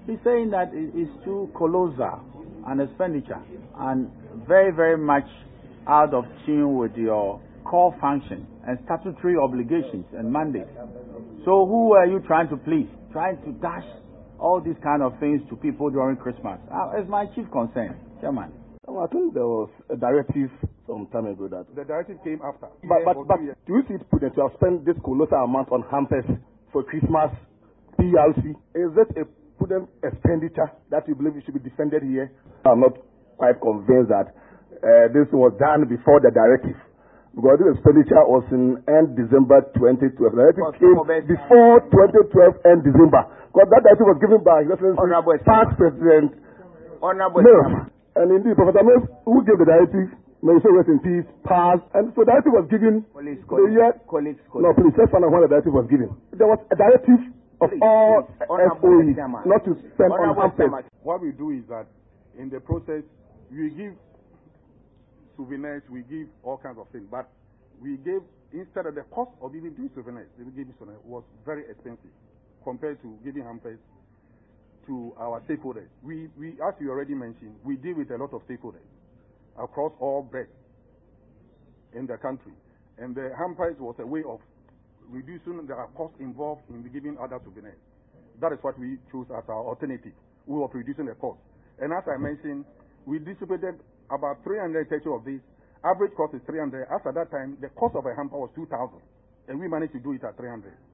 He's saying that it's too colossal an expenditure and very, very much out of tune with your core function and statutory obligations and mandates. So who are you trying to please? Trying to dash all these kind of things to people during Christmas? It's my chief concern, Chairman. I think there was a directive some time ago that... The directive came after. But do you see it prudent to have spent this colossal amount on hampers for Christmas, PLC? Is it a prudent expenditure that you believe it should be defended here? I'm not quite convinced that this was done before the directive. Because this expenditure was in end December 2012. The directive came before 2012 end December. Because that directive was given by past President Mills. And indeed, Professor Mills, who gave the directive, may so rest in peace, passed. And so the directive was given the year... No, please, let's find out when the directive was given. There was a directive of all FOEs not to spend on hampers. What we do is that in the process, we give souvenirs, we give all kinds of things, but we gave, instead of the cost of even doing souvenirs, we gave souvenirs was very expensive compared to giving hampers to our stakeholders. We, as you already mentioned, we deal with a lot of stakeholders across all breadths in the country. And the hampers was a way of reducing the cost involved in giving other souvenirs. That is what we chose as our alternative. We were reducing the cost. And as I mentioned, we distributed about 330 of these. Average cost is 300. As at that time, the cost of a hamper was 2,000. And we managed to do it at 300.